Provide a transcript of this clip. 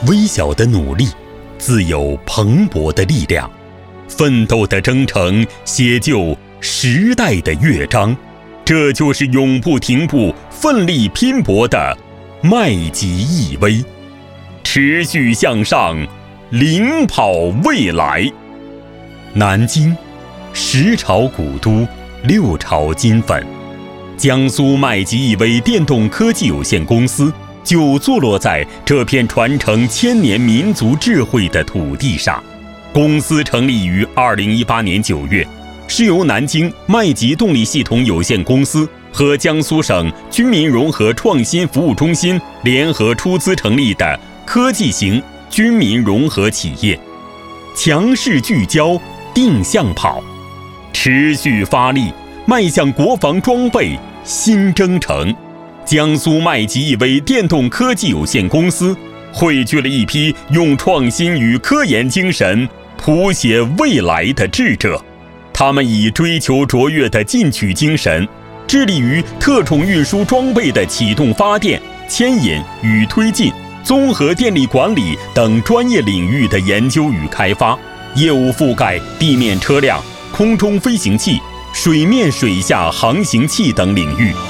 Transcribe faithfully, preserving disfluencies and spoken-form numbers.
微小的努力自有蓬勃的力量，奋斗的征程写就时代的乐章，这就是永不停步、奋力拼搏的麦吉一威，持续向上，领跑未来。南京，十朝古都，六朝金粉，江苏麦吉一威电动科技有限公司就坐落在这片传承千年民族智慧的土地上。公司成立于二零一八年九月，是由南京麦吉动力系统有限公司和江苏省军民融合创新服务中心联合出资成立的科技型军民融合企业，强势聚焦，定向跑，持续发力，迈向国防装备新征程。江苏麦吉一威电动科技有限公司汇聚了一批用创新与科研精神谱写未来的智者，他们以追求卓越的进取精神，致力于特种运输装备的启动发电、牵引与推进、综合电力管理等专业领域的研究与开发，业务覆盖地面车辆、空中飞行器、水面水下航行器等领域。